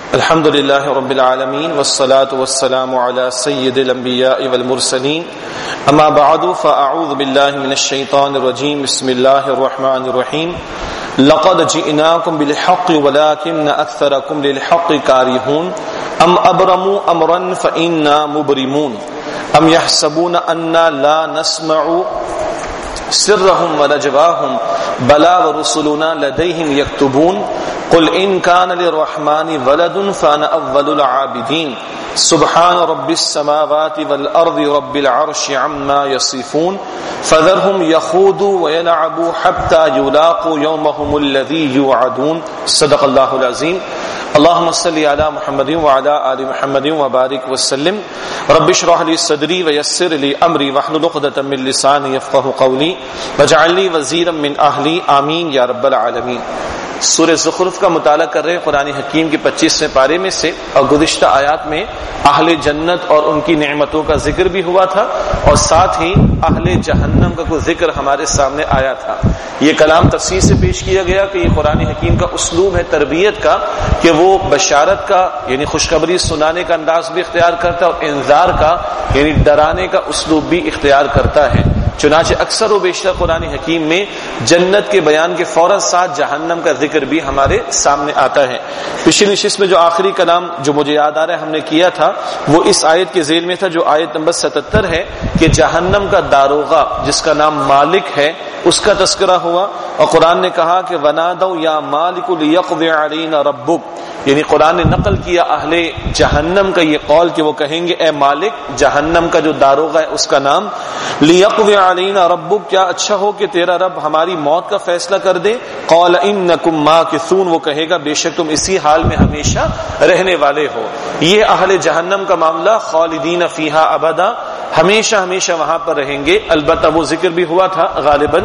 الحمد لله رب العالمين والصلاة والسلام على سيد الأنبياء والمرسلين أما بعد فأعوذ بالله من الشيطان الرجيم بسم الله الرحمن الرحيم لقد جئناكم بالحق ولكن أكثركم للحق كارهون أم أبرموا أمرا فإنا مبرمون أم يحسبون أننا لا نسمع سرهم ونجواهم بلى ورسلنا لديهم يكتبون قل إن كان للرحمن ولد فأنا أول العابدين سبحان رب السماوات والأرض رب العرش عما يصفون فذرهم يخوضوا ويلعبوا حتى يلاقوا يومهم الذي يوعدون صدق الله العظيم اللهم صل على محمد وعلى آل محمد وبارك وسلم رب اشرح لي صدري ويسر لي أمري واحلل عقدة من لساني يفقهوا قولي واجعل لي وزيرا من أهلي آمين يا رب العالمين۔ سورہ زخرف کا مطالعہ کر رہے قرآن حکیم کے 25ویں پارے میں سے، اور گزشتہ آیات میں اہل جنت اور ان کی نعمتوں کا ذکر بھی ہوا تھا، اور ساتھ ہی اہل جہنم کا کوئی ذکر ہمارے سامنے آیا تھا۔ یہ کلام تفصیل سے پیش کیا گیا کہ یہ قرآن حکیم کا اسلوب ہے تربیت کا، کہ وہ بشارت کا یعنی خوشخبری سنانے کا انداز بھی اختیار کرتا ہے، اور انذار کا یعنی ڈرانے کا اسلوب بھی اختیار کرتا ہے۔ چنانچہ اکثر و بیشتر قرآن حکیم میں جنت کے بیان کے فوراً ساتھ جہنم کا ذکر بھی ہمارے سامنے آتا ہے۔ پچھلی نشست میں جو آخری کلام جو مجھے یاد آ رہا ہے ہم نے کیا تھا، وہ اس آیت کے ذیل میں تھا جو آیت نمبر 77 ہے، کہ جہنم کا داروغہ جس کا نام مالک ہے اس کا تذکرہ ہوا، اور قرآن نے کہا کہ وَنَادَوْا يَا مَالِكُ لِيَقْضِ عَلَيْنَا رَبُّكَ، یعنی قرآن نے نقل کیا اہل جہنم کا یہ قول کہ وہ کہیں گے اے مالک، جہنم کا جو داروغہ ہے اس کا نام لِيَقْضِ عَلَيْنَا رَبُّكَ، کیا اچھا ہو کہ تیرا رب ہماری موت کا فیصلہ کر دے۔ قَالَ إِنَّكُمْ مَاكِثُونَ، وہ کہے گا بے شک تم اسی حال میں ہمیشہ رہنے والے ہو۔ یہ اہل جہنم کا معاملہ خالدین فیہا ابدا، ہمیشہ ہمیشہ وہاں پر رہیں گے۔ البتہ وہ ذکر بھی ہوا تھا غالباً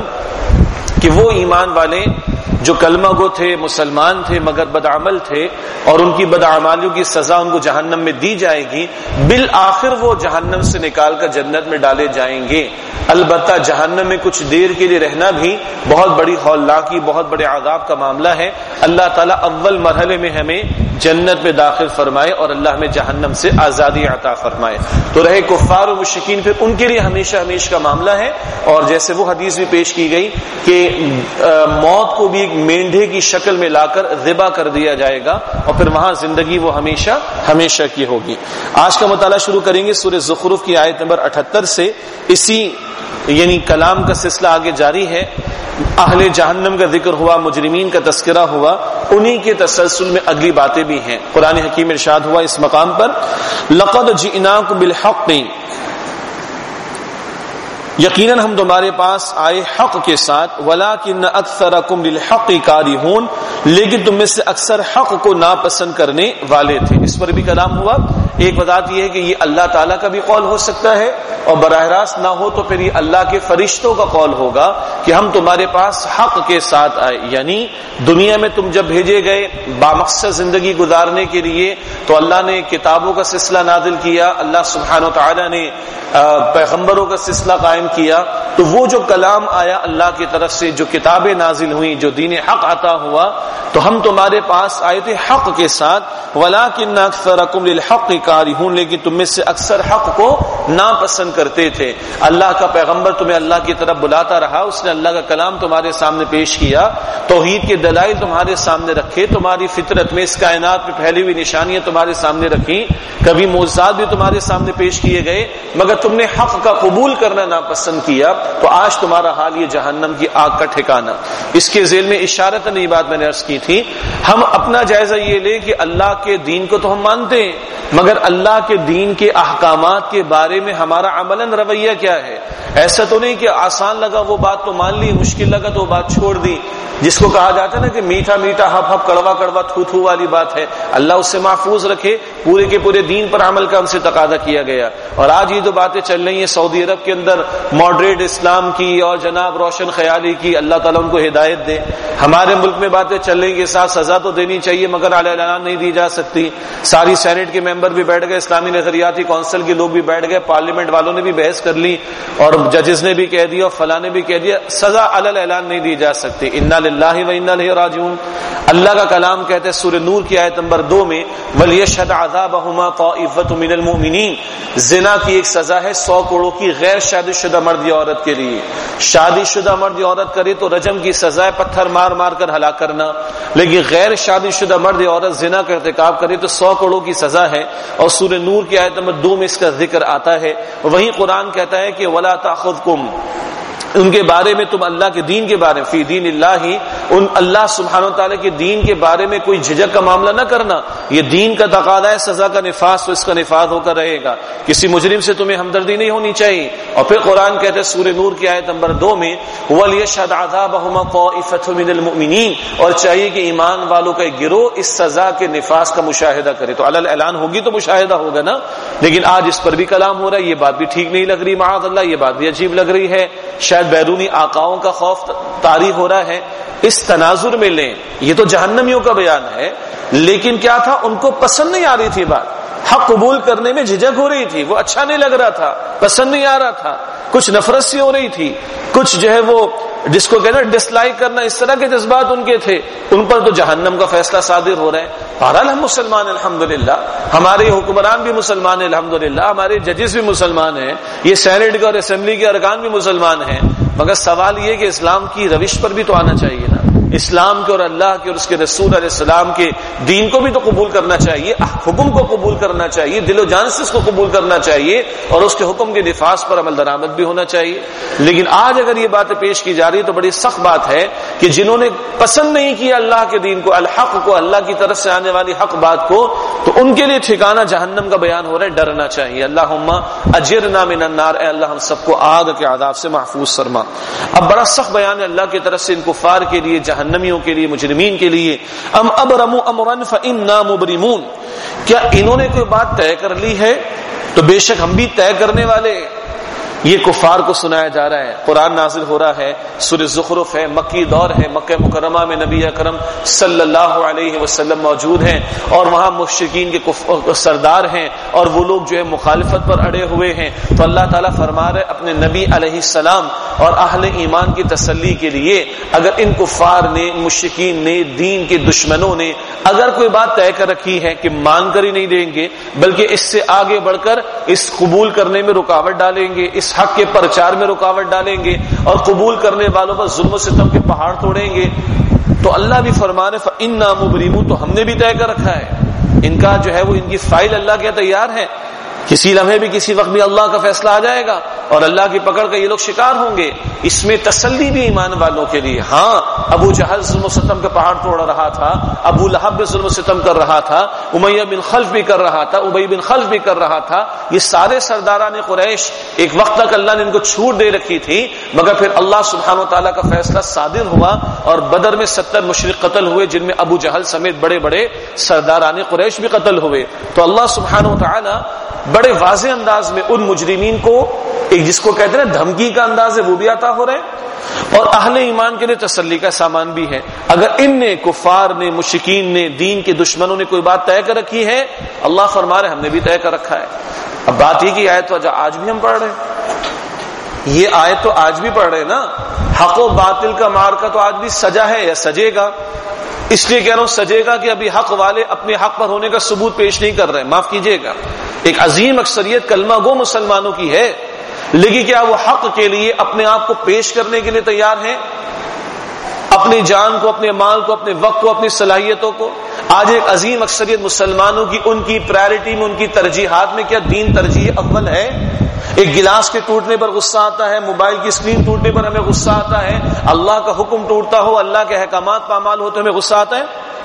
کہ وہ ایمان والے جو کلمہ گو تھے، مسلمان تھے مگر بدعمل تھے، اور ان کی بدعمالیوں کی سزا ان کو جہنم میں دی جائے گی، بالآخر وہ جہنم سے نکال کر جنت میں ڈالے جائیں گے۔ البتہ جہنم میں کچھ دیر کے لیے رہنا بھی بہت بڑی ہولناکی، بہت بڑے عذاب کا معاملہ ہے۔ اللہ تعالیٰ اول مرحلے میں ہمیں جنت میں داخل فرمائے اور اللہ ہمیں جہنم سے آزادی عطا فرمائے۔ تو رہے کفار و مشرکین، پھر ان کے لیے ہمیشہ ہمیشہ کا معاملہ ہے، اور جیسے وہ حدیث بھی پیش کی گئی کہ موت کو بھی ایک مینڈھے کی شکل میں لا کر ذبح کر دیا جائے گا، اور پھر وہاں زندگی وہ ہمیشہ ہمیشہ کی ہوگی۔ آج کا مطالعہ شروع کریں گے سورہ زخرف کی آیت نمبر 78 سے۔ اسی یعنی کلام کا سلسلہ آگے جاری ہے۔ اہل جہنم کا ذکر ہوا، مجرمین کا تذکرہ ہوا، انہی کے تسلسل میں اگلی باتیں بھی ہیں۔ قرآن حکیم ارشاد ہوا اس مقام پر لَقَدْ جِئْنَاكُمْ بِالْحَقِّ، یقیناً ہم تمہارے پاس آئے حق کے ساتھ، وَلَكِنَّ أَكْثَرَكُمْ لِلْحَقِّ كَارِهُونَ، لیکن تم میں سے اکثر حق کو ناپسند کرنے والے تھے۔ اس پر بھی کلام ہوا۔ ایک وضاحت یہ ہے کہ یہ اللہ تعالیٰ کا بھی قول ہو سکتا ہے، اور براہ راست نہ ہو تو پھر یہ اللہ کے فرشتوں کا قول ہوگا کہ ہم تمہارے پاس حق کے ساتھ آئے، یعنی دنیا میں تم جب بھیجے گئے بامقصد زندگی گزارنے کے لیے تو اللہ نے کتابوں کا سلسلہ نازل کیا، اللہ سبحانہ و تعالیٰ نے پیغمبروں کا سلسلہ قائم کیا، تو وہ جو کلام آیا اللہ کی طرف سے، جو کتابیں نازل ہوئیں، جو دین حق عطا ہوا، تو ہم تمہارے پاس آئے تھے حق کے ساتھ۔ وَلَكِنَّ أَكْثَرَكُمْ لِلْحَقِّ كَارِهُونَ، لیکن تم میں سے اکثر حق کو ناپسند کرتے تھے۔ اللہ کا پیغمبر تمہیں اللہ کی طرف بلاتا رہا، اس نے اللہ کا کلام تمہارے سامنے پیش کیا، توحید کے دلائل تمہارے سامنے رکھے، تمہاری فطرت میں اس کائنات میں پھیلی ہوئی نشانیاں تمہارے سامنے رکھی، کبھی معجزات بھی تمہارے سامنے پیش کیے گئے، مگر تم نے حق کا قبول کرنا ناپسند کیا، تو آج تمہارا حال یہ جہنم کی آگ کا ٹھکانہ۔ اس کے ذیل میں اشارتاً یہ بات میں نے عرض کی تھی، ہم اپنا جائزہ یہ لیں کہ اللہ کے دین کو تو ہم مانتے ہیں، مگر اللہ کے دین کے احکامات کے بارے میں ہمارا عملاً رویہ کیا ہے؟ ایسا تو نہیں کہ آسان لگا وہ بات تو مان لی، مشکل لگا تو وہ بات چھوڑ دی، جس کو کہا جاتا ہے نا کہ میٹھا میٹھا ہپ ہپ کڑوا کڑوا تھو تھو والی بات ہے۔ اللہ اس سے محفوظ رکھے، پورے کے پورے دین پر عمل کا ہم سے تقاضا کیا گیا۔ اور آج یہ جو باتیں چل رہی ہیں سعودی عرب کے اندر ماڈریٹ اسلام کی اور جناب روشن خیالی کی، اللہ تعالیٰ ان کو ہدایت دے۔ ہمارے ملک میں باتیں چل رہی کہ ساتھ سزا تو دینی چاہیے مگر اعلان نہیں دی جا سکتی۔ ساری سینٹ کے ممبر بھی بیٹھ گئے، اسلامی نظریاتی کونسل کے لوگ بھی بیٹھ گئے، پارلیمنٹ والوں نے بھی بحث کر لی، اور ججز نے بھی کہہ دیا اور فلاں نے بھی کہہ دیا، سزا اعلان نہیں دی جا سکتی۔ انا للہ و انا الیہ راجعون۔ اللہ کا کلام کہتے ہیں سورہ نور کی آیت نمبر 2 میں وَلْيَشْهَدْ عَذَابَهُمَا طَائِفَةٌ مِّنَ الْمُؤْمِنِينَ، زنا کی ایک سزا ہے 100 کوڑوں کی غیر شادی شدہ مرد یا عورت کے لیے۔ شادی شدہ مرد یا عورت کرے تو رجم کی سزا ہے پتھر مار مار کر ہلاک کرنا، لیکن غیر شادی شدہ مرد یا عورت زنا کا ارتکاب کرے تو 100 کوڑوں کی سزا ہے، اور سورہ نور کی آیت نمبر 2 میں اس کا ذکر آتا ہے۔ وہیں قرآن کہتا ہے کہ وَلَا تَأْخُذْكُمْ، ان کے بارے میں تم اللہ کے دین کے بارے میں فی دین اللہ ہی، ان اللہ سبحانہ وتعالی کے دین کے بارے میں کوئی جھجک کا معاملہ نہ کرنا، یہ دین کا تقاضا ہے، سزا کا نفاذ تو اس کا نفاذ ہو کر رہے گا، کسی مجرم سے تمہیں ہمدردی نہیں ہونی چاہیے۔ اور پھر قرآن کہتے ہیں سورہ نور کی آیت نمبر 2 میں وَلْيَشْهَدْ عَذَابَهُمَا طَائِفَةٌ مِّنَ الْمُؤْمِنِينَ، اور چاہیے کہ ایمان والوں کا ایک گروہ اس سزا کے نفاذ کا مشاہدہ کرے۔ تو علی الاعلان ہوگی تو مشاہدہ ہوگا نا، لیکن آج اس پر بھی کلام ہو رہا ہے، یہ بات بھی ٹھیک نہیں لگ رہی، معاذ اللہ یہ بات بھی عجیب لگ رہی ہے، شاید بیرونی آقاؤں کا خوف طاری ہو رہا ہے۔ اس تناظر میں لیں، یہ تو جہنمیوں کا بیان ہے، لیکن کیا تھا، ان کو پسند نہیں آ رہی تھی بات، حق قبول کرنے میں جھجک ہو رہی تھی، وہ اچھا نہیں لگ رہا تھا، پسند نہیں آ رہا تھا، کچھ نفرت سی ہو رہی تھی، کچھ جو ہے وہ جس کو کہنا ڈس لائک کرنا، اس طرح کے جذبات ان کے تھے، ان پر تو جہنم کا فیصلہ صادر ہو رہا ہے۔ بہرحال ہم مسلمان الحمدللہ، ہمارے حکمران بھی مسلمان ہیں الحمدللہ، ہمارے ججز بھی مسلمان ہیں، یہ سینٹ کے اور اسمبلی کے ارکان بھی مسلمان ہیں، مگر سوال یہ کہ اسلام کی روش پر بھی تو آنا چاہیے نا، اسلام کے اور اللہ کے اور اس کے رسول علیہ السلام کے دین کو بھی تو قبول کرنا چاہیے، حکم کو قبول کرنا چاہیے، دل و جان سے اس کو قبول کرنا چاہیے، اور اس کے حکم کے نفاذ پر عمل درآمد بھی ہونا چاہیے۔ لیکن آج اگر یہ باتیں پیش کی جا رہی تو بڑی سخت بات ہے کہ جنہوں نے پسند نہیں کیا اللہ کے دین کو، الحق کو، اللہ کی طرف سے آنے والی حق بات کو، تو ان کے لیے ٹھکانہ جہنم کا بیان ہو رہا ہے، ڈرنا چاہیے۔ اللہم اجرنا من النار، اے اللہ ہم سب کو آگ کے عذاب سے محفوظ فرما۔ اب بڑا سخت بیان ہے اللہ کی طرف سے ان کفار کے لیے، جہنمیوں کے لیے، مجرمین کے لیے۔ ام ابرموا امرا فانا مبرمون، کیا انہوں نے کوئی بات طے کر لی ہے تو بے شک ہم بھی طے کرنے والے۔ یہ کفار کو سنایا جا رہا ہے، قرآن نازل ہو رہا ہے، سورہ زخرف ہے، مکی دور ہے، مکہ مکرمہ میں نبی اکرم صلی اللہ علیہ وسلم موجود ہیں، اور وہاں مشرکین کے سردار ہیں، اور وہ لوگ جو ہے مخالفت پر اڑے ہوئے ہیں۔ تو اللہ تعالیٰ فرما رہے اپنے نبی علیہ السلام اور اہل ایمان کی تسلی کے لیے، اگر ان کفار نے، مشرکین نے، دین کے دشمنوں نے اگر کوئی بات طے کر رکھی ہے کہ مان کر ہی نہیں دیں گے، بلکہ اس سے آگے بڑھ کر اس قبول کرنے میں رکاوٹ ڈالیں گے، اس حق کے پرچار میں رکاوٹ ڈالیں گے، اور قبول کرنے والوں پر ظلم و ستم کے پہاڑ توڑیں گے، تو اللہ بھی فرما رہے فَإِنَّا مُبْرِمُونَ، تو ہم نے بھی طے کر رکھا ہے، ان کا جو ہے وہ ان کی فائل اللہ کے تیار ہے، کسی لمحے بھی کسی وقت بھی اللہ کا فیصلہ آ جائے گا اور اللہ کی پکڑ کا یہ لوگ شکار ہوں گے۔ اس میں تسلی بھی ایمان والوں کے لیے۔ ہاں ابو جہل ظلم و ستم کا پہاڑ توڑ رہا تھا، ابو لہب بھی ظلم و ستم کر رہا تھا، امیہ بن خلف بھی کر رہا تھا، ابی بن خلف بھی کر رہا تھا، یہ سارے سرداران قریش ایک وقت تک اللہ نے ان کو چھوٹ دے رکھی تھی، مگر پھر اللہ سبحانہ و تعالیٰ کا فیصلہ صادر ہوا اور بدر میں 70 مشرک قتل ہوئے، جن میں ابو جہل سمیت بڑے بڑے سرداران قریش بھی قتل ہوئے۔ تو اللہ سبحانہ و تعالیٰ بڑے واضح انداز میں ان مجرمین کو ایک جس کو کہتے ہیں دھمکی کا انداز ہے وہ بھی عطا ہو رہے ہیں، اور اہل ایمان کے لیے تسلی کا سامان بھی ہے۔ اگر ان نے، کفار نے، مشرکین نے، دین کے دشمنوں نے کوئی بات طے کر رکھی ہے، اللہ فرما رہے ہم نے بھی طے کر رکھا ہے۔ اب بات یہ کہ آیت تو آج بھی ہم پڑھ رہے ہیں، یہ آیت تو آج بھی پڑھ رہے ہیں نا، حق و باطل کا معرکہ تو آج بھی سجا ہے یا سجے گا۔ اس لیے کہہ رہا ہوں سجے گا کہ ابھی حق والے اپنے حق پر ہونے کا ثبوت پیش نہیں کر رہے، معاف کیجیے گا، ایک عظیم اکثریت کلمہ گو مسلمانوں کی ہے، لیکن کیا وہ حق کے لیے اپنے آپ کو پیش کرنے کے لیے تیار ہیں، اپنی جان کو، اپنے مال کو، اپنے وقت کو، اپنی صلاحیتوں کو؟ آج ایک عظیم اکثریت مسلمانوں کی ان کی پرائرٹی میں، ان کی ترجیحات میں کیا دین ترجیح اول ہے؟ ایک گلاس کے ٹوٹنے پر غصہ آتا ہے، موبائل کی اسکرین ٹوٹنے پر ہمیں غصہ آتا ہے، اللہ کا حکم ٹوٹتا ہو، اللہ کے احکامات پامال ہو تو ہمیں غصہ آتا ہے؟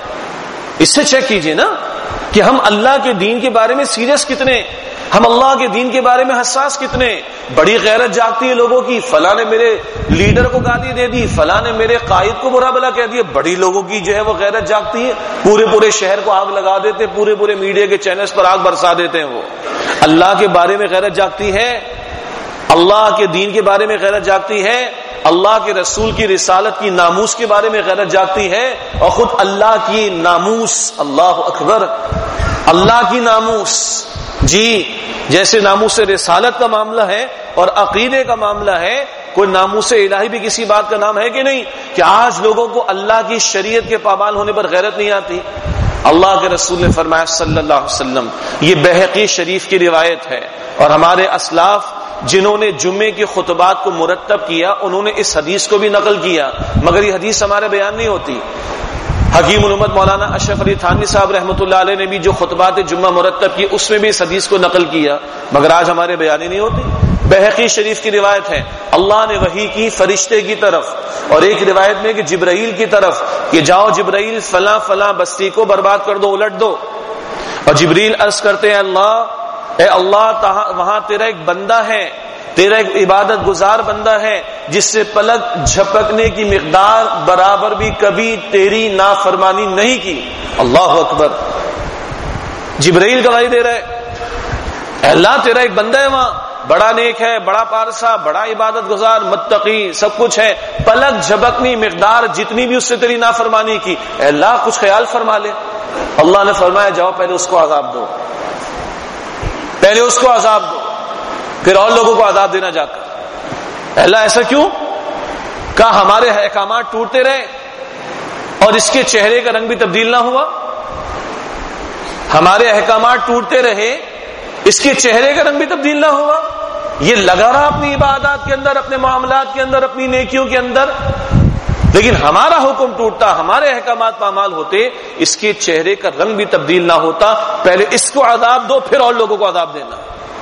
اس سے چیک کیجئے نا کہ ہم اللہ کے دین کے بارے میں سیریس کتنے، ہم اللہ کے دین کے بارے میں حساس کتنے۔ بڑی غیرت جاگتی ہے لوگوں کی، فلاں نے میرے لیڈر کو گالی دے دی، فلاں نے میرے قائد کو برا بلا کہہ دیا، بڑی لوگوں کی جو ہے وہ غیرت جاگتی ہے، پورے شہر کو آگ لگا دیتے، پورے میڈیا کے چینلز پر آگ برسا دیتے ہیں۔ وہ اللہ کے بارے میں غیرت جاگتی ہے، اللہ کے دین کے بارے میں غیرت جاگتی ہے، اللہ کے رسول کی رسالت کی ناموس کے بارے میں غیرت جاگتی ہے، اور خود اللہ کی ناموس، اللہ اکبر، اللہ کی ناموس، جی جیسے ناموس رسالت کا معاملہ ہے اور عقیدے کا معاملہ ہے، کوئی ناموس الہی بھی کسی بات کا نام ہے کہ نہیں؟ کہ آج لوگوں کو اللہ کی شریعت کے پابند ہونے پر غیرت نہیں آتی؟ اللہ کے رسول نے فرمایا صلی اللہ علیہ وسلم، یہ بہقی شریف کی روایت ہے، اور ہمارے اسلاف جنہوں نے جمعے کے خطبات کو مرتب کیا انہوں نے اس حدیث کو بھی نقل کیا، مگر یہ حدیث ہمارے بیان نہیں ہوتی۔ حکیم الامت مولانا اشرف علی تھانوی صاحب رحمۃ اللہ علیہ نے بھی جو خطبات جمعہ مرتب کی اس میں بھی اس حدیث کو نقل کیا، مگر آج ہمارے بیان ہی نہیں ہوتی۔ بہقی شریف کی روایت ہے، اللہ نے وحی کی فرشتے کی طرف، اور ایک روایت میں کہ جبرائیل کی طرف، کہ جاؤ جبرائیل فلاں فلاں بستی کو برباد کر دو، الٹ دو۔ اور جبریل عرض کرتے ہیں اے اللہ وہاں تیرا ایک بندہ ہے، تیرا ایک عبادت گزار بندہ ہے جس سے پلک جھپکنے کی مقدار برابر بھی کبھی تیری نافرمانی نہیں کی۔ اللہ اکبر، جبرائیل گواہی دے رہا ہے، اللہ تیرا ایک بندہ ہے وہاں، بڑا نیک ہے، بڑا پارسا، بڑا عبادت گزار، متقی، سب کچھ ہے، پلک جھپکنی مقدار جتنی بھی اس سے تیری نافرمانی کی، اے اللہ کچھ خیال فرما لے۔ اللہ نے فرمایا جاؤ پہلے اس کو عذاب دو، پہلے اس کو عذاب دو، پھر اور لوگوں کو عذاب دینا جا کر۔ اللہ ایسا کیوں؟ کہا ہمارے احکامات ٹوٹتے رہے اور اس کے چہرے کا رنگ بھی تبدیل نہ ہوا؟ ہمارے احکامات ٹوٹتے رہے، اس کے چہرے کا رنگ بھی تبدیل نہ ہوا؟ یہ لگا رہا اپنی عبادات کے اندر، اپنے معاملات کے اندر، اپنی نیکیوں کے اندر، لیکن ہمارا حکم ٹوٹتا، ہمارے احکامات پامال ہوتے، اس کے چہرے کا رنگ بھی تبدیل نہ ہوتا۔ پہلے اس کو عذاب دو پھر اور لوگوں کو عذاب دینا۔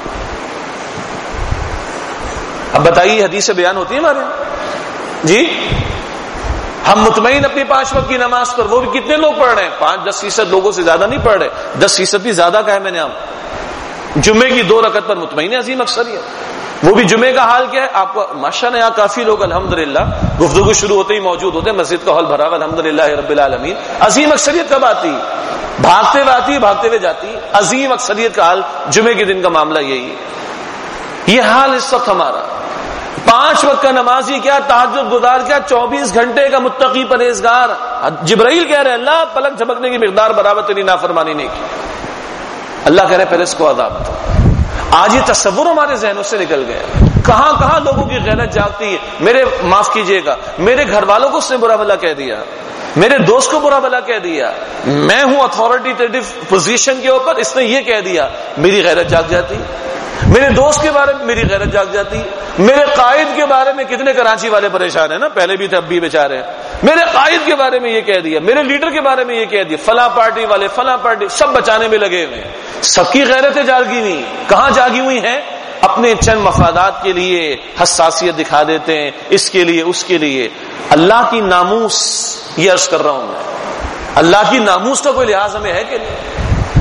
اب بتائیے حدیث بیان ہوتی ہے ہمارے جی؟ ہم مطمئن اپنی 5 وقت کی نماز پر، وہ بھی کتنے لوگ پڑھ رہے ہیں؟ 5-10% لوگوں سے زیادہ نہیں پڑھ رہے، 10% بھی زیادہ کا ہے میں نے ہم جمعے کی 2 رکعت پر مطمئن عظیم اکثریت۔ وہ بھی جمعے کا حال کیا ہے آپ کو؟ ماشاءاللہ یہاں کافی لوگ الحمدللہ گفتگو شروع ہوتے ہی موجود ہوتے ہیں، مسجد کا ہال بھرا ہوا الحمدللہ رب العالمین۔ عظیم اکثریت کب آتی؟ بھاگتے ہوئے آتی، بھاگتے ہوئے جاتی۔ عظیم اکثریت کا حال جمعے کے دن کا معاملہ یہی ہے۔ یہ حال اس وقت ہمارا 5 وقت کا نمازی کیا، تہجد گزار کیا، 24 گھنٹے کا متقی پرہیزگار۔ جبرائیل کہہ رہے اللہ پلک جھپکنے کی مقدار برابر تیری نافرمانی نہیں کی۔ اللہ کہہ رہے پہلے اس کو عذاب دو۔ آج یہ تصور ہمارے ذہنوں سے نکل گیا، کہاں کہاں لوگوں کی غیرت جاگتی ہے۔ میرے معاف کیجئے گا، میرے گھر والوں کو اس نے برا بھلا کہہ دیا، میرے دوست کو برا بھلا کہہ دیا، میں ہوں اتھارٹیٹیو پوزیشن کے اوپر، اس نے یہ کہہ دیا، میری غیرت جاگ جاتی۔ میرے دوست کے بارے میں میری غیرت جاگ جاتی، میرے قائد کے بارے میں کتنے کراچی والے پریشان ہیں نا، پہلے بھی تھے اب بھی بیچارے ہیں، میرے قائد کے بارے میں یہ کہہ دیا، میرے لیڈر کے بارے میں یہ کہہ دیا، فلاں پارٹی والے فلاں پارٹی، سب بچانے میں لگے ہوئے ہیں۔ سب کی غیرتیں جاگی ہوئی، کہاں جاگی ہوئی ہیں؟ اپنے چند مفادات کے لیے حساسیت دکھا دیتے ہیں، اس کے لیے اس کے لیے۔ اللہ کی ناموس، یہ عرض کر رہا ہوں میں، اللہ کی ناموس کا کوئی لحاظ ہمیں ہے کہ نہیں؟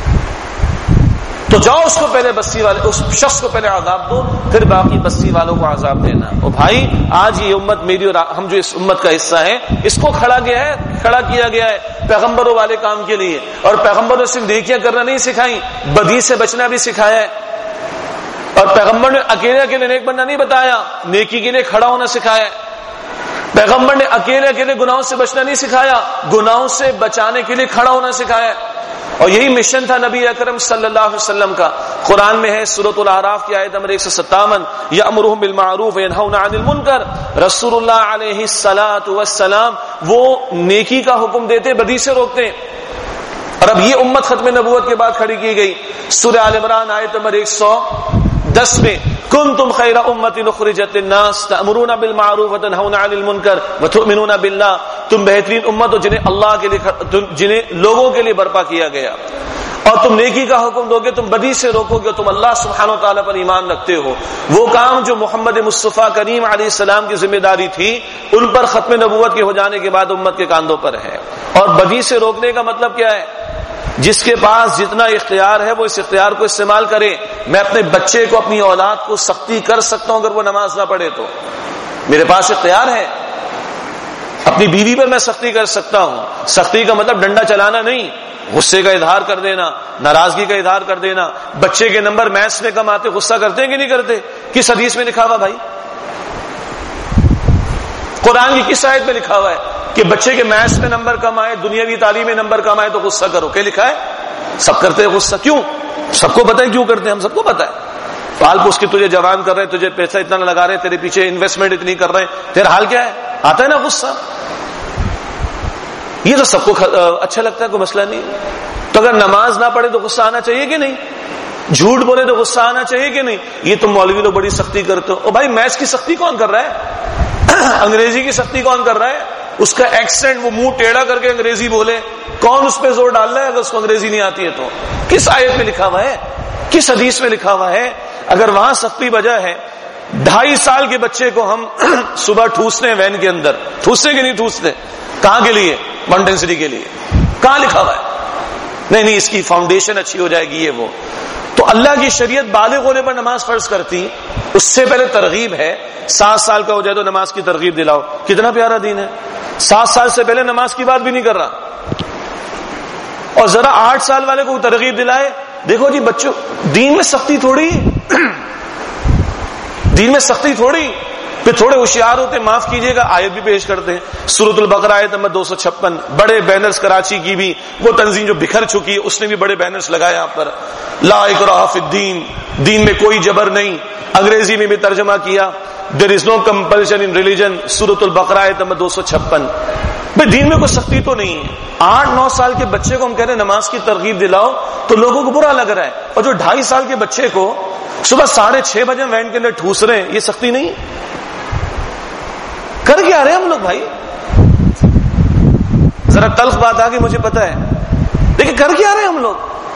تو جاؤ اس کو پہلے بستی والے، اس شخص کو پہلے عذاب دو، پھر باقی بستی والوں کو عذاب دینا۔ اور بھائی آج یہ امت میری اور ہم جو اس امت کا حصہ ہیں، اس کو کھڑا کیا گیا ہے پیغمبروں والے کام کے لیے، اور پیغمبروں نے صرف نیکیاں کرنا نہیں سکھائی، بدی سے بچنا بھی سکھایا ہے، اور پیغمبر نے اکیلے نیک بننا نہیں بتایا، نیکی کے لیے کھڑا ہونا سکھایا ہے۔ پیغمبر نے اکیلے گناہوں سے بچنا نہیں سکھایا، گناہوں سے بچانے کے لیے کھڑا ہونا سکھایا ہے۔ اور یہی مشن تھا نبی اکرم صلی اللہ علیہ وسلم کا۔ قرآن میں ہے سورۃ الاعراف کی آیت نمبر 157، یأمرهم بالمعروف وینہون عن المنکر۔ رسول اللہ علیہ الصلوۃ والسلام وہ نیکی کا حکم دیتے، بدی سے روکتے۔ اور اب یہ امت ختم نبوت کے بعد کھڑی کی گئی۔ سورہ آل عمران آیت نمبر 110 میں کنتم خیر امۃ اخرجت للناس تأمرون بالمعروف وتنہون عن المنکر وتؤمنون باللہ، تم بہترین امت ہو جنہیں لوگوں کے لیے برپا کیا گیا، اور تم نیکی کا حکم دو گے، تم بدی سے روکو گے، تم اللہ سبحانہ وتعالی پر ایمان رکھتے ہو۔ وہ کام جو محمد مصطفیٰ کریم علیہ السلام کی ذمہ داری تھی، ان پر ختم نبوت کے ہو جانے کے بعد امت کے کاندھوں پر ہے۔ اور بدی سے روکنے کا مطلب کیا ہے؟ جس کے پاس جتنا اختیار ہے وہ اس اختیار کو استعمال کرے۔ میں اپنے بچے کو، اپنی اولاد کو سختی کر سکتا ہوں اگر وہ نماز نہ پڑھے تو، میرے پاس اختیار ہے۔ اپنی بیوی پر میں سختی کر سکتا ہوں، سختی کا مطلب ڈنڈا چلانا نہیں، غصے کا اظہار کر دینا، ناراضگی کا اظہار کر دینا۔ بچے کے نمبر میتھس میں کم آتے، غصہ کرتے ہیں کہ نہیں کرتے؟ کس حدیث میں لکھا ہوا بھائی؟ قرآن کی کس آیت میں لکھا ہوا ہے کہ بچے کے میتھس میں نمبر کم آئے، دنیاوی تعلیم میں نمبر کم آئے تو غصہ کرو؟ کیا لکھا ہے؟ سب کرتے ہیں غصہ، کیوں؟ سب کو پتہ ہے کیوں کرتے ہیں، ہم سب کو پتہ ہے۔ پال پوس کے تجھے جوان کر رہے ہیں، تجھے پیسہ اتنا لگا رہے ہیں، تیرے پیچھے انویسٹمنٹ اتنی کر رہے ہیں، تیرا حال کیا ہے؟ آتا ہے نا غصہ. یہ تو سب کو اچھا لگتا ہے، کوئی مسئلہ نہیں. تو اگر نماز نہ پڑھے تو غصہ آنا چاہیے کہ نہیں؟ جھوٹ بولے تو غصہ آنا چاہیے کہ نہیں؟ یہ تو مولوی لوگ بڑی سختی کرتے ہو. او بھائی میتھس کی سختی کون کر رہا ہے؟ انگریزی کی سختی کون کر رہا ہے؟ اس کا ایکسنٹ، وہ منہ ٹیڑھا کر کے انگریزی بولے، کون اس پہ زور ڈال رہا ہے اگر اس کو انگریزی نہیں آتی ہے تو؟ کس آیت میں لکھا ہوا ہے؟ کس حدیث میں لکھا ہوا ہے؟ اگر وہاں سختی وجہ ہے، 2.5 سال کے بچے کو ہم صبح ٹھوستے ہیں وین کے اندر، ٹھوستے کہ نہیں ٹھوستے؟ کہاں کے لیے؟ 1 ڈینسٹی کے لیے. کہاں لکھا ہوا ہے؟ نہیں اس کی فاؤنڈیشن اچھی ہو جائے گی یہ وہ. تو اللہ کی شریعت بالغ ہونے پر نماز فرض کرتی، اس سے پہلے ترغیب ہے. 7 سال کا ہو جائے تو نماز کی ترغیب دلاؤ. کتنا پیارا دین ہے. 7 سال سے پہلے نماز کی بات بھی نہیں کر رہا. اور ذرا 8 سال والے کو ترغیب دلائے. دیکھو جی بچوں، دین میں سختی تھوڑی، دین میں سختی تھوڑی. پھر تھوڑے ہوشیار ہوتے معاف کیجئے گا، آیت بھی پیش کرتے ہیں. سورۃ البقرہ آیت نمبر 256. بڑے بینرز کراچی کی بھی وہ تنظیم جو بکھر چکی ہے، اس نے بھی بڑے بینرز لگائے یہاں پر، لا اکراہ فی الدین، دین میں کوئی جبر نہیں. انگریزی میں بھی ترجمہ کیا، دیر از نو کمپلشن ان ریلیجن، سورۃ البقرہ آیت نمبر 256. بھائی دین میں کوئی سختی تو نہیں ہے. 8-9 سال کے بچے کو ہم کہہ رہے ہیں نماز کی ترغیب دلاؤ تو لوگوں کو برا لگ رہا ہے. اور جو 2.5 سال کے بچے کو صبح 6:30 بجے وین کے اندر ٹھوس رہے ہیں، یہ سختی نہیں؟ کر کیا رہے ہیں ہم لوگ بھائی؟ ذرا تلخ بات آگے مجھے پتا ہے، لیکن کر کیا رہے ہیں ہم لوگ؟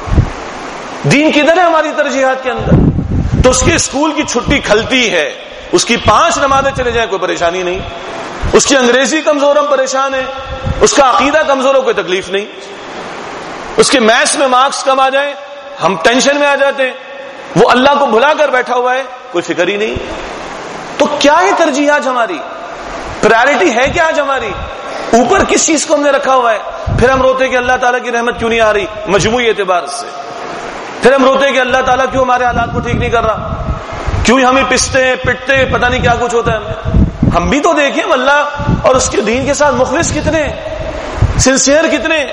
دین کدھر ہے ہماری ترجیحات کے اندر؟ تو اس کے اسکول کی چھٹی کھلتی ہے، اس کی 5 نمازیں چلے جائیں کوئی پریشانی نہیں. اس کی انگریزی کمزور ہم پریشان ہیں، اس کا عقیدہ کمزور ہو کوئی تکلیف نہیں. اس کے میتھس میں مارکس کم آ جائیں ہم ٹینشن میں آ جاتے ہیں. وہ اللہ کو بھلا کر بیٹھا ہوا ہے، کوئی فکر ہی نہیں. تو کیا ہے ترجیحات ہماری؟ پرائرٹی ہے کیا آج ہماری؟ اوپر کس چیز کو ہم نے رکھا ہوا ہے؟ پھر ہم روتے کہ اللہ تعالیٰ کی رحمت کیوں نہیں آ رہی مجموعی اعتبار سے. پھر ہم روتے کہ اللہ تعالیٰ کیوں ہمارے حالات کو ٹھیک نہیں کر رہا، کیوں ہمیں پستے ہیں پٹتے ہیں، پتہ نہیں کیا کچھ ہوتا ہے. ہم بھی تو دیکھیں اللہ اور اس کے دین کے ساتھ مخلص کتنے، سنسیئر کتنے.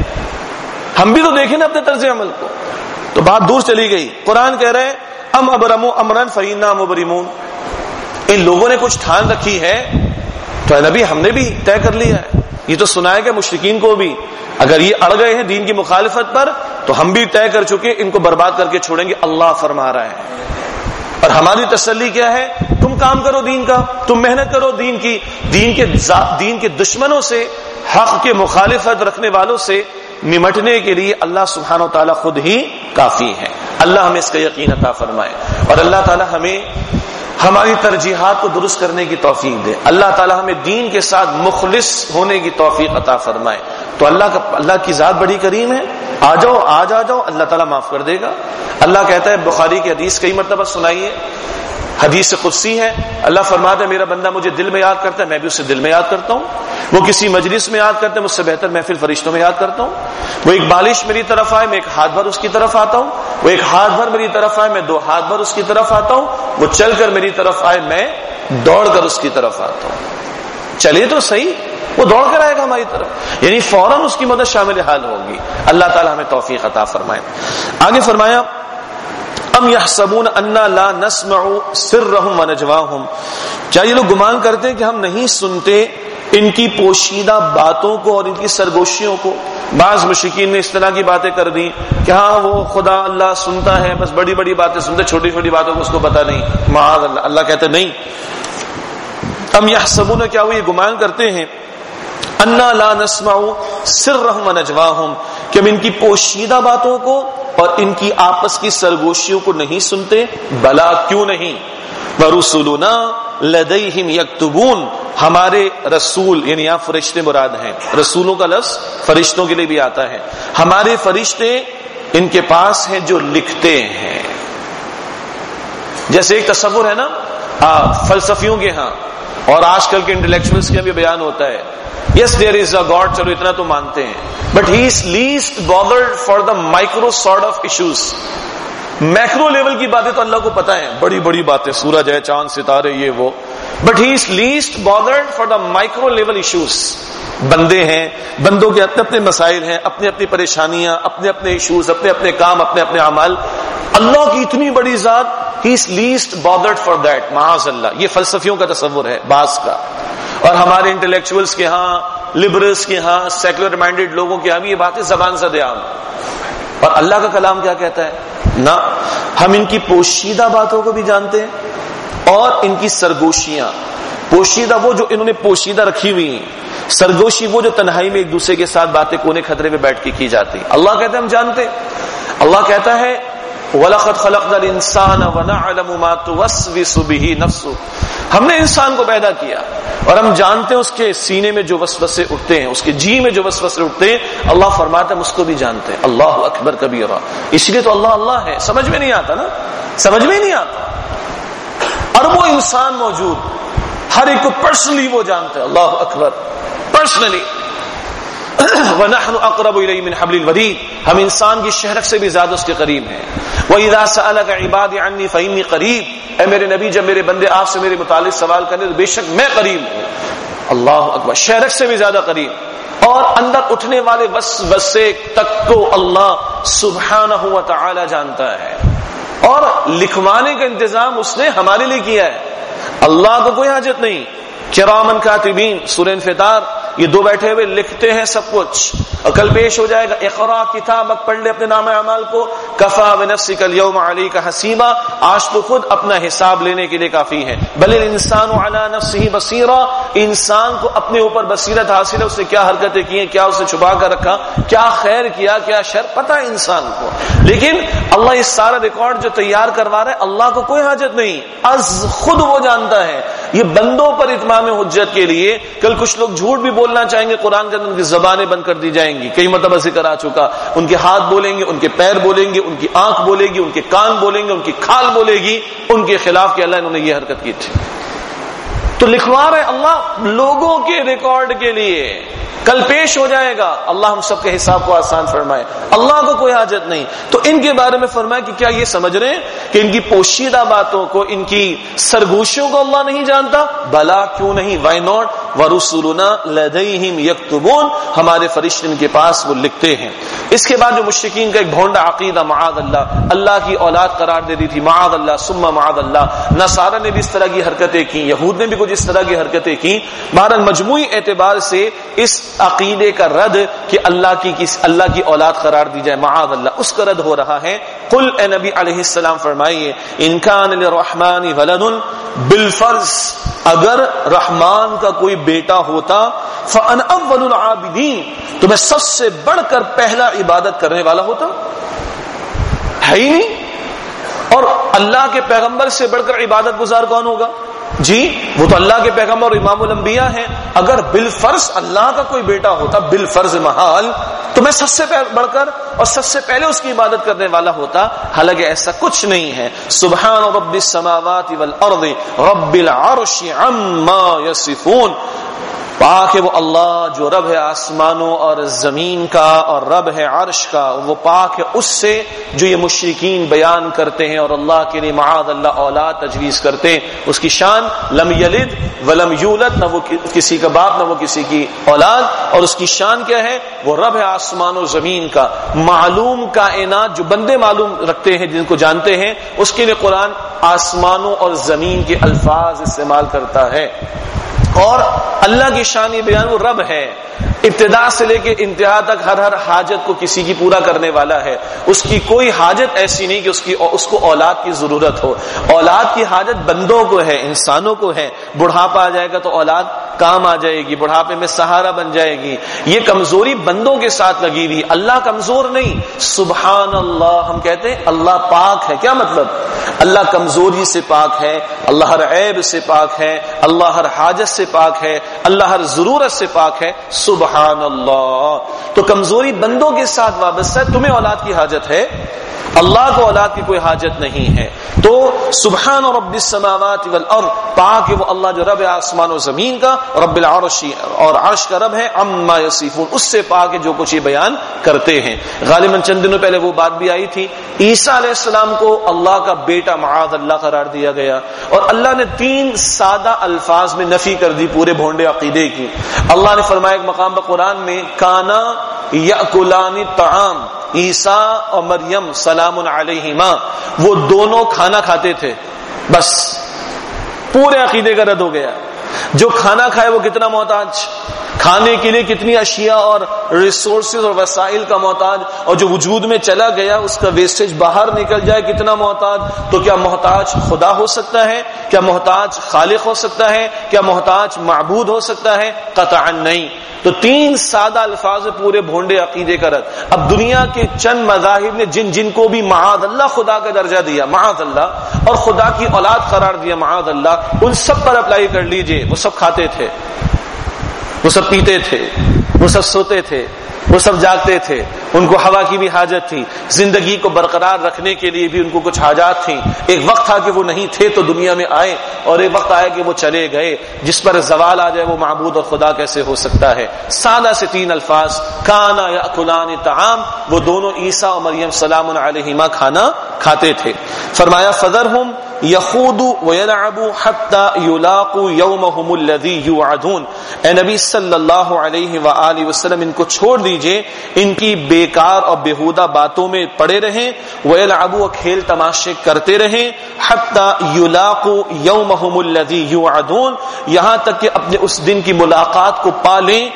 ہم بھی تو دیکھیں نا اپنے طرز عمل کو. تو بات دور چلی گئی. قرآن کہہ رہے ہیں ام ابرموا امرا فإنا مبرمون، ان لوگوں نے کچھ ٹھان رکھی ہے تو اے نبی ہم نے بھی طے کر لیا ہے. یہ تو سنایا کہ مشرکین کو بھی اگر یہ اڑ گئے ہیں دین کی مخالفت پر تو ہم بھی طے کر چکے ان کو برباد کر کے چھوڑیں گے. اللہ فرما رہا ہے. اور ہماری تسلی کیا ہے؟ تم کام کرو دین کا، تم محنت کرو دین کی. دین کے دشمنوں سے، حق کے مخالفت رکھنے والوں سے نمٹنے کے لیے اللہ سبحانہ و تعالیٰ خود ہی کافی ہے. اللہ ہمیں اس کا یقین عطا فرمائے اور اللہ تعالیٰ ہمیں ہماری ترجیحات کو درست کرنے کی توفیق دے. اللہ تعالیٰ ہمیں دین کے ساتھ مخلص ہونے کی توفیق عطا فرمائے. تو اللہ کی ذات بڑی کریم ہے. آ جاؤ اللہ تعالیٰ معاف کر دے گا. اللہ کہتا ہے، بخاری کی حدیث کئی مرتبہ سنائیے، حدیث قدسی ہے، اللہ فرماتا ہے میرا بندہ مجھے دل میں یاد کرتا ہے، میں بھی اسے دل میں یاد کرتا ہوں. وہ کسی مجلس میں یاد کرتے ہیں، مجھ سے بہتر محفل فرشتوں میں یاد کرتا ہوں. وہ ایک بالش میری طرف آئے، میں ایک ہاتھ بھر اس کی طرف آتا ہوں. وہ ایک ہاتھ بھر میری طرف آئے، میں 2 ہاتھ بھر اس کی طرف آتا ہوں. وہ چل کر میری طرف آئے، میں دوڑ کر اس کی طرف آتا ہوں. چلے تو صحیح، وہ دوڑ کر آئے گا ہماری طرف، یعنی فوراً اس کی مدد شامل حال ہوگی. اللہ تعالیٰ ہمیں توفیق عطا فرمائے. آگے فرمایا ام یحسبون انا لا نسمع سرهم ونجواهم، کیا یہ لوگ گمان کرتے ہیں کہ ہم نہیں سنتے ان کی پوشیدہ باتوں کو اور ان کی سرگوشیوں کو. بعض مشرکین نے اس طرح کی باتیں کر دی کہ ہاں وہ خدا اللہ سنتا ہے، بس بڑی بڑی باتیں سنتے، چھوٹی چھوٹی باتوں کو اس کو پتہ نہیں. معاذ اللہ. اللہ کہتے نہیں، ام یحسبون، کیا وہ یہ گمان کرتے ہیں، انا لا نسمع سرهم ونجواهم، کہ ہم ان کی پوشیدہ باتوں کو اور ان کی آپس کی سرگوشیوں کو نہیں سنتے. بلا، کیوں نہیں. ورسلنا لدیہم یکتبون، ہمارے رسول، یعنی یہاں فرشتے مراد ہیں، رسولوں کا لفظ فرشتوں کے لیے بھی آتا ہے. ہمارے فرشتے ان کے پاس ہیں جو لکھتے ہیں. جیسے ایک تصور ہے نا فلسفیوں کے ہاں اور آج کل کے انٹلیکچوئلز کے بھی بیان ہوتا ہے، یس دیر از اے گاڈ، چلو اتنا تو مانتے ہیں، but he is least bothered for the micro sort of issues. Macro level کی باتیں تو اللہ کو پتا ہے، بڑی بڑی باتیں، سورج ہے، چاند ستارے، یہ وہ، but he is least bothered for the micro level issues. بندے ہیں، بندوں کے اپنے اپنے مسائل ہیں، اپنی اپنی پریشانیاں، اپنے اپنے ایشوز، اپنے اپنے کام، اپنے اپنے اعمال. اللہ کی اتنی بڑی ذات he is least bothered for that. معاذ اللہ. یہ فلسفیوں کا تصور ہے بعض کا، اور ہمارے انٹلیکچوئلز کے ہاں، لبرلز کے ہاں، سیکولر مائنڈڈ لوگوں کے ہاں بھی یہ باتیں زبان زد عام. اور اللہ کا کلام کیا کہتا ہے؟ نہ، ہم ان کی پوشیدہ باتوں کو بھی جانتے ہیں اور ان کی سرگوشیاں. پوشیدہ وہ جو انہوں نے پوشیدہ رکھی ہوئی ہیں، سرگوشی وہ جو تنہائی میں ایک دوسرے کے ساتھ باتیں کونے خطرے میں بیٹھ کے کی جاتی. اللہ کہتا ہے ہم جانتے. اللہ کہتا ہے وَلَقَدْ خَلَقْنَا الْإِنسَانَ وَنَعْلَمُ مَا تُوَسْوِسُ بِهِ نَفْسُهُ. ہم نے انسان کو پیدا کیا اور ہم جانتے ہیں اس کے سینے میں جو وسوسے اٹھتے ہیں، اس کے جی میں جو وسوسے اٹھتے ہیں. اللہ فرماتا ہے ہم اس کو بھی جانتے ہیں. اللہ اکبر کبیرہ. اس لیے تو اللہ اللہ ہے. سمجھ میں نہیں آتا نا، سمجھ میں نہیں آتا. اربوں انسان موجود، ہر ایک کو پرسنلی وہ جانتے ہیں. اللہ اکبر. پرسنلی. وَنَحْنُ أَقْرَبُ إِلَيْهِ مِنْ حَبْلِ الْوَرِيدِ. ہم انسان کی شہرک سے بھی زیادہ اس کے قریب ہیں. وَإِذَا سَأَلَكَ عِبَادِي عَنِّي فَإِنِّي قَرِيبٌ. اے میرے نبی جب میرے بندے آپ سے میرے متعلق سوال کریں تو بے شک میں قریب ہوں. اللہ اکبر. شہرک سے بھی زیادہ قریب. اور اندر اٹھنے والے وسوسے تک کو اللہ سبحانہ و تعالی جانتا ہے، اور لکھوانے کا انتظام اس نے ہمارے لیے کیا ہے. اللہ کو کوئی حاجت نہیں. کرامن کاتبین، سورہ انفطار، یہ دو بیٹھے ہوئے لکھتے ہیں سب کچھ. اور کل پیش ہو جائے گا اقرا کتابک، پڑھ لے اپنے نامہ اعمال کو. کفا بنفسک اليوم علیک حسیبا. آج تو خود اپنا حساب لینے کے لیے کافی ہے. بل الانسان علی نفسہ بصیرا. انسان کو اپنے اوپر بصیرت حاصل ہے، اس نے کیا حرکتیں کی ہیں، کیا اس نے چھپا کر رکھا، کیا خیر کیا، کیا شر، پتہ ہے انسان کو. لیکن اللہ اس سارا ریکارڈ جو تیار کروا رہا ہے، اللہ کو کوئی حاجت نہیں، از خود وہ جانتا ہے. یہ بندوں پر اتمام حجت کے لیے. کل کچھ لوگ جھوٹ بھی بولنا چاہیں گے، قرآن کے اندر ان کی زبانیں بند کر دی جائیں گی. کئی مرتبہ ذکر آ چکا. ان کے ہاتھ بولیں گے، ان کے پیر بولیں گے، ان کی آنکھ بولے گی، ان کے کان بولیں گے، ان کی کھال بولے گی ان کے خلاف کہ اللہ انہوں نے یہ حرکت کی تھی. تو لکھوا رہے اللہ لوگوں کے ریکارڈ کے لیے. کل پیش ہو جائے گا. اللہ ہم سب کے حساب کو آسان فرمائے. اللہ کو کوئی حاجت نہیں. تو ان کے بارے میں فرمایا کہ کیا یہ سمجھ رہے ہیں کہ ان کی پوشیدہ باتوں کو، ان کی سرگوشیوں کو اللہ نہیں جانتا؟ بلا، کیوں نہیں، وائی ناٹ. وَرُسُلُنَا لَدَيْهِمْ يَكْتُبُونَ. ہمارے فرشتے ان کے پاس وہ لکھتے ہیں. اس کے بعد جو مشرکین کا ایک بھونڈا عقیدہ، معاذ اللہ، اللہ کی اولاد قرار دے دی تھی، معاذ اللہ ثم معاذ اللہ. نصارہ نے بھی اس طرح کی حرکتیں کی، یہود نے بھی کچھ اس طرح کی حرکتیں کی. بہرحال مجموعی اعتبار سے اس عقیدے کا رد کہ اللہ کی اولاد قرار دی جائے، معاذ اللہ، اس کا رد ہو رہا ہے. قل، اے نبی علیہ السلام فرمائیے، ان کان للرحمن ولد، بالفرض اگر رحمان کا کوئی بیٹا ہوتا، فانا اول العابدین، تو میں سب سے بڑھ کر پہلا عبادت کرنے والا ہوتا. ہے ہی نہیں. اور اللہ کے پیغمبر سے بڑھ کر عبادت گزار کون ہوگا؟ جی وہ تو اللہ کے پیغمبر اور امام الانبیاء ہیں. اگر بالفرض اللہ کا کوئی بیٹا ہوتا، بالفرض محال، تو میں سب سے بڑھ کر اور سب سے پہلے اس کی عبادت کرنے والا ہوتا. حالانکہ ایسا کچھ نہیں ہے. سبحان رب السماوات والارض رب العرش عما یصفون. پاک ہے وہ اللہ جو رب ہے آسمانوں اور زمین کا اور رب ہے عرش کا. وہ پاک ہے اس سے جو یہ مشرکین بیان کرتے ہیں اور اللہ کے لیے معاذ اللہ اولاد تجویز کرتے ہیں. اس کی شان لم یلد ولم یولد، نہ وہ کسی کا باپ نہ وہ کسی کی اولاد. اور اس کی شان کیا ہے؟ وہ رب ہے آسمان و زمین کا. معلوم کائنات جو بندے معلوم رکھتے ہیں، جن کو جانتے ہیں، اس کے لیے قرآن آسمانوں اور زمین کے الفاظ استعمال کرتا ہے. اور اللہ کی شان یہ بیان، وہ رب ہے، ابتدا سے لے کے انتہا تک ہر حاجت کو کسی کی پورا کرنے والا ہے. اس کی کوئی حاجت ایسی نہیں کہ اس کو اولاد کی ضرورت ہو. اولاد کی حاجت بندوں کو ہے، انسانوں کو ہے. بڑھاپا آ جائے گا تو اولاد کام آ جائے گی، بڑھاپے میں سہارا بن جائے گی. یہ کمزوری بندوں کے ساتھ لگی ہوئی. اللہ کمزور نہیں. سبحان اللہ. ہم کہتے ہیں اللہ پاک ہے، کیا مطلب؟ اللہ کمزوری سے پاک ہے، اللہ ہر عیب سے پاک ہے، اللہ ہر حاجت سے پاک ہے، اللہ ہر ضرورت سے پاک ہے. سبحان اللہ. تو کمزوری بندوں کے ساتھ وابستہ ہے. تمہیں اولاد کی حاجت ہے، اللہ کو اولاد کی کوئی حاجت نہیں ہے. تو سبحان رب السماوات والارض، پاک ہے وہ اللہ جو رب ہے آسمان و زمین کا، رب العرش اور عرش کا رب ہے، عما یصفون، اس سے پاک ہے جو کچھ یہ بیان کرتے ہیں. غالباً چند دنوں پہلے وہ بات بھی آئی تھی، عیسیٰ علیہ السلام کو اللہ کا بیٹا معاذ اللہ قرار دیا گیا، اور اللہ نے 3 سادہ الفاظ میں نفی کر دی پورے بھونڈے عقیدے کی. اللہ نے فرمایا ایک مقام پر قرآن میں، کانا یاکلان الطعام، عیسیٰ اور مریم سلام علیہما وہ دونوں کھانا کھاتے تھے، بس پورے عقیدے کا رد ہو گیا۔ جو کھانا کھائے وہ کتنا محتاج، کھانے کے لیے کتنی اشیاء اور ریسورسز اور وسائل کا محتاج، اور جو وجود میں چلا گیا اس کا ویسٹیج باہر نکل جائے کتنا محتاج۔ تو کیا محتاج خدا ہو سکتا ہے؟ کیا محتاج خالق ہو سکتا ہے؟ کیا محتاج معبود ہو سکتا ہے؟ قطعا نہیں۔ تو تین سادہ الفاظ پورے بھونڈے عقیدے کا رد۔ اب دنیا کے چند مذاہب نے جن کو بھی معاذ اللہ خدا کا درجہ دیا، معاذ اللہ، اور خدا کی اولاد قرار دیا، معاذ اللہ، ان سب پر اپلائی کر لیجئے۔ وہ سب کھاتے تھے، وہ سب پیتے تھے، وہ سب سوتے تھے، وہ سب جاگتے تھے، ان کو ہوا کی بھی حاجت تھی، زندگی کو برقرار رکھنے کے لیے بھی ان کو کچھ حاجات تھیں۔ ایک وقت تھا کہ وہ نہیں تھے تو دنیا میں آئے، اور ایک وقت آیا کہ وہ چلے گئے۔ جس پر زوال آ جائے وہ معبود اور خدا کیسے ہو سکتا ہے؟ سادہ سے تین الفاظ، کانا یاکلان الطعام، وہ دونوں عیسیٰ اور مریم سلام علیہما کھانا کھاتے تھے۔ فرمایا فذرہم یخوضوا ویلعبوا حتی یلاقوا یومہم الذی یوعدون، اے نبی صلی اللہ علیہ وآلہ وسلم ان کو چھوڑ دیجئے، ان کی بیکار اور بیہودہ باتوں میں پڑے رہیں، ویلعبوا کھیل تماشے کرتے رہیں، حتی یلاقوا یومہم الذی یوعدون، یہاں تک کہ اپنے اس دن کی ملاقات کو پا لیں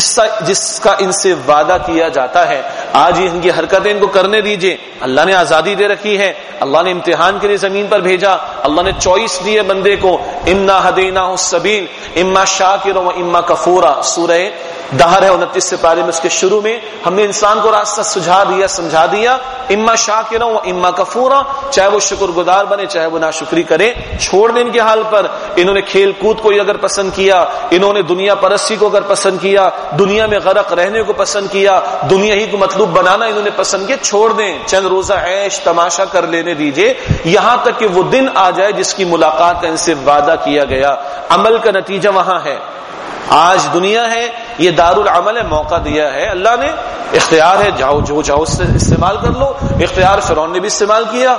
جس کا ان سے وعدہ کیا جاتا ہے۔ آج ان کی حرکتیں ان کو کرنے دیجئے، اللہ نے آزادی دے رکھی ہے، اللہ نے امتحان کے لیے زمین پر بھیجا، اللہ نے چوائس دی ہے بندے کو، انا ہدیناہ السبیل اما شاکرا و اما کفورا، سورہ دہر ہے 29 سے پارے میں، اس کے شروع میں ہم نے انسان کو راستہ سجھا دیا، سمجھا دیا، اما شاکرا و اما کفورا، چاہے وہ شکر گزار بنے چاہے وہ ناشکری کرے، چھوڑ دیں ان کے حال پر۔ انہوں نے کھیل کود کو اگر پسند کیا، انہوں نے دنیا پرستی کو اگر پسند کیا، دنیا میں غرق رہنے کو پسند کیا، دنیا ہی کو مطلوب بنانا انہوں نے پسند کیا، چھوڑ دیں، چند روزہ عیش تماشا کر لینے دیجئے، یہاں تک کہ وہ دن آ جائے جس کی ملاقات کا ان سے وعدہ کیا گیا۔ عمل کا نتیجہ وہاں ہے۔ آج دنیا ہے، یہ دار العمل ہے، موقع دیا ہے اللہ نے، اختیار ہے، جاؤ جو چاہو اس سے استعمال کر لو۔ اختیار فرعون نے بھی استعمال کیا،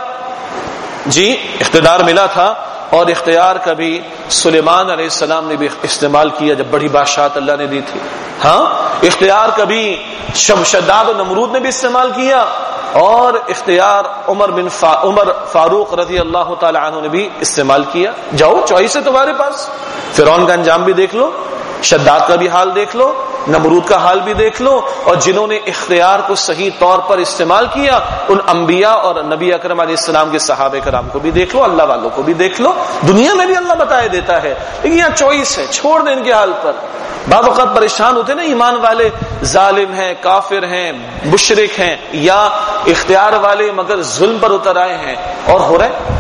جی اقتدار ملا تھا، اور اختیار کبھی سلیمان علیہ السلام نے بھی استعمال کیا جب بڑی بادشاہت اللہ نے دی تھی۔ ہاں اختیار کبھی شداد و نمرود نے بھی استعمال کیا، اور اختیار عمر فاروق رضی اللہ تعالی عنہ نے بھی استعمال کیا۔ جاؤ چوائس ہے تمہارے پاس، فرعون کا انجام بھی دیکھ لو، شداد کا بھی حال دیکھ لو، نمرود کا حال بھی دیکھ لو، اور جنہوں نے اختیار کو صحیح طور پر استعمال کیا ان انبیاء اور نبی اکرم علیہ السلام کے صحابہ کرام کو بھی دیکھ لو، اللہ والوں کو بھی دیکھ لو۔ دنیا میں بھی اللہ بتائے دیتا ہے، لیکن یہاں چوائس ہے، چھوڑ دیں ان کے حال پر۔ بعض اوقات پریشان ہوتے نا ایمان والے، ظالم ہیں، کافر ہیں، مشرک ہیں، یا اختیار والے مگر ظلم پر اتر آئے ہیں، اور ہو رہا ہے۔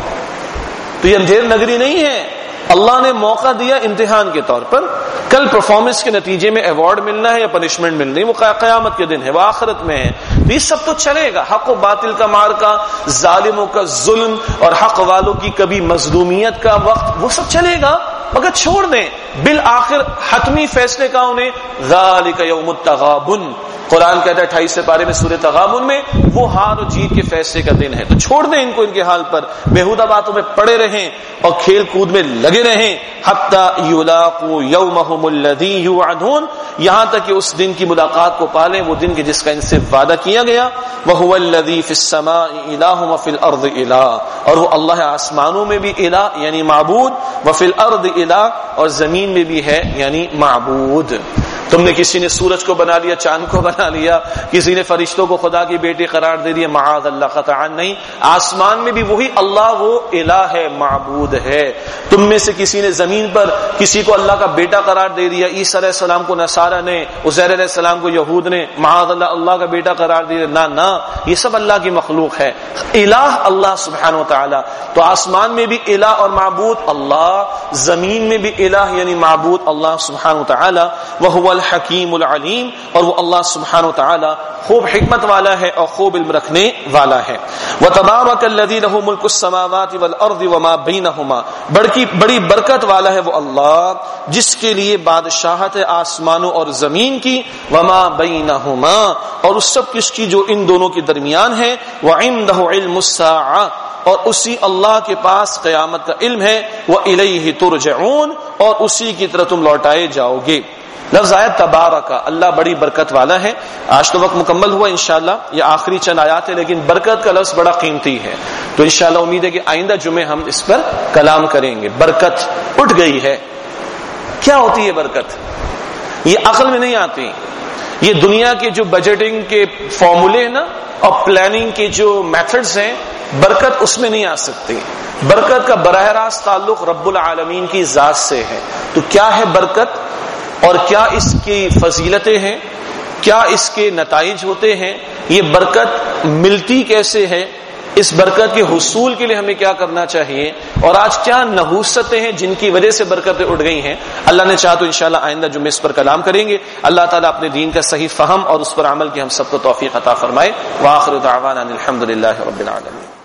تو یہ اندھیر نگری نہیں ہے، اللہ نے موقع دیا امتحان کے طور پر، کل پرفارمنس کے نتیجے میں ایوارڈ ملنا ہے یا پنشمنٹ ملنی، وہ قیامت کے دن ہے، وہ آخرت میں ہے۔ یہ سب تو چلے گا، حق و باطل کا معرکہ، ظالموں کا ظلم اور حق والوں کی کبھی مظلومیت کا وقت، وہ سب چلے گا، مگر چھوڑ دیں، بالآخر حتمی فیصلے کا انہیں ذالک یوم التغابن، قرآن کہتا ہے 28 پارے میں سورہ تغابن میں، وہ ہار اور جیت کے فیصلے کا دن ہے۔ تو چھوڑ دیں ان کو ان کے حال پر، بیہودہ باتوں میں پڑے رہیں اور کھیل کود میں لگے رہیں، حتی یلاقوا یومہم الذی یوعدون، یہاں تک کہ اس دن کی ملاقات کو پالیں، وہ دن کے جس کا ان سے وعدہ کیا گیا۔ وہو الذی فی السماء الہ وفی الارض الہ، اور وہ اللہ آسمانوں میں بھی الہ یعنی معبود، وفی الارض الہ، اور زمین میں بھی ہے یعنی معبود۔ تم نے کسی نے سورج کو بنا لیا، چاند کو بنا لیا، کسی نے فرشتوں کو خدا کی بیٹی قرار دے دیا، معاذ اللہ، قطعا نہیں۔ آسمان میں بھی وہی اللہ، وہ الہ ہے، معبود ہے۔ تم میں سے کسی نے زمین پر کسی کو اللہ کا بیٹا قرار دے دیا، عیسیٰ علیہ السلام کو نصارہ نے، عزیر علیہ السلام کو یہود نے، معاذ اللہ، اللہ کا بیٹا قرار دے دیا، نہ، یہ سب اللہ کی مخلوق ہے۔ الہ اللہ سبحانہ وتعالی، تو آسمان میں بھی الہ اور معبود اللہ، زمین میں بھی الہ یعنی معبود اللہ سبحانہ وتعالی۔ وہو الحکیم العلیم، اور وہ اللہ سبحانہ وتعالی خوب حکمت والا ہے اور خوب علم رکھنے والا ہے۔ وتبارک الذی لہ ملک السماوات والارض وما بینہما، بڑی برکت والا ہے وہ اللہ جس کے لیے بادشاہت ہے آسمانوں اور زمین کی، وما بینہما، اور اس سب کس کی جو ان دونوں کے درمیان ہے، وعندہ علم الساعہ، اور اسی اللہ کے پاس قیامت کا علم ہے، وَإِلَيْهِ تُرْجَعُونَ، اور اسی کی طرف تم لوٹائے جاؤ گے۔ لفظ آیا تبارک، اللہ بڑی برکت والا ہے. آج تو وقت مکمل ہوا انشاءاللہ، یہ آخری چند آیات ہے، لیکن برکت کا لفظ بڑا قیمتی ہے، تو انشاءاللہ امید ہے کہ آئندہ جمعے ہم اس پر کلام کریں گے. برکت اٹھ گئی ہے. کیا ہوتی ہے برکت؟ یہ عقل میں نہیں آتی. یہ دنیا کے جو بجٹنگ کے فارمولے ہیں نا اور پلاننگ کے جو میتھڈز ہیں، برکت اس میں نہیں آ سکتی. برکت کا براہ راست تعلق رب العالمین کی ذات سے ہے. تو کیا ہے برکت اور کیا اس کی فضیلتیں ہیں، کیا اس کے نتائج ہوتے ہیں، یہ برکت ملتی کیسے ہے، اس برکت کے حصول کے لیے ہمیں کیا کرنا چاہیے، اور آج کیا نحوستیں ہیں جن کی وجہ سے برکتیں اٹھ گئی ہیں. اللہ نے چاہا تو انشاءاللہ آئندہ جمعے اس پر کلام کریں گے. اللہ تعالیٰ اپنے دین کا صحیح فہم اور اس پر عمل کی ہم سب کو توفیق عطا فرمائے. وآخر دعوانا الحمدللہ رب العالمین.